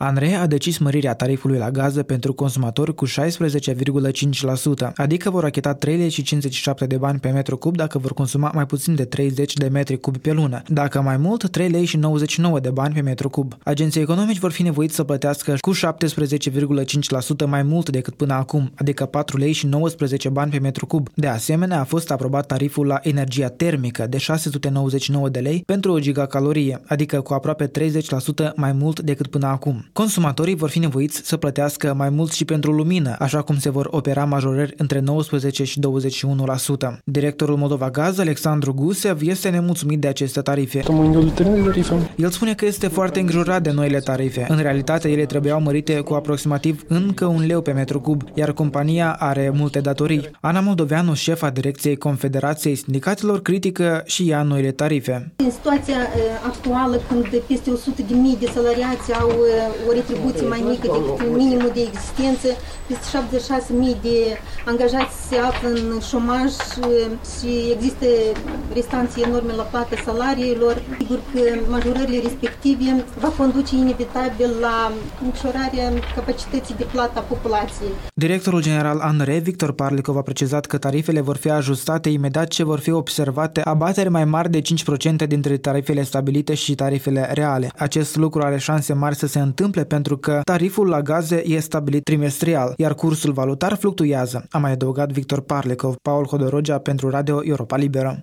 ANRE a decis mărirea tarifului la gaze pentru consumatori cu 16,5%, adică vor achita 3,57 de bani pe metru cub dacă vor consuma mai puțin de 30 de metri cubi pe lună, dacă mai mult 3,99 de bani pe metru cub. Agenții economici vor fi nevoiți să plătească cu 17,5% mai mult decât până acum, adică 4,19 bani pe metru cub. De asemenea, a fost aprobat tariful la energia termică de 699 de lei pentru o gigacalorie, adică cu aproape 30% mai mult decât până acum. Consumatorii vor fi nevoiți să plătească mai mult și pentru lumină, așa cum se vor opera majorări între 19 și 21%. Directorul Moldova Gaz, Alexandru Gusev, este nemulțumit de aceste tarife. El spune că este foarte îngrijorat de noile tarife. În realitate, ele trebuiau mărite cu aproximativ încă 1 leu pe metru cub, iar compania are multe datorii. Ana Moldoveanu, șefa Direcției Confederației Sindicatelor, critică și ea noile tarife. În situația actuală, când peste 100.000 de salariați au o retribuție mai mică decât minimul de existență, peste 76.000 de angajați se află în șomaj și există restanțe enorme la plata salariilor. Sigur că majorările respective va conduce inevitabil la micșorarea capacității de plată a populației. Directorul general ANRE, Victor Parlicov, a precizat că tarifele vor fi ajustate imediat ce vor fi observate abateri mai mari de 5% dintre tarifele stabilite și tarifele reale. Acest lucru are șanse mari să se întâmple pentru că tariful la gaze e stabilit trimestrial, iar cursul valutar fluctuează, a mai adăugat Victor Parlicov. Paul Hodorogea pentru Radio Europa Liberă.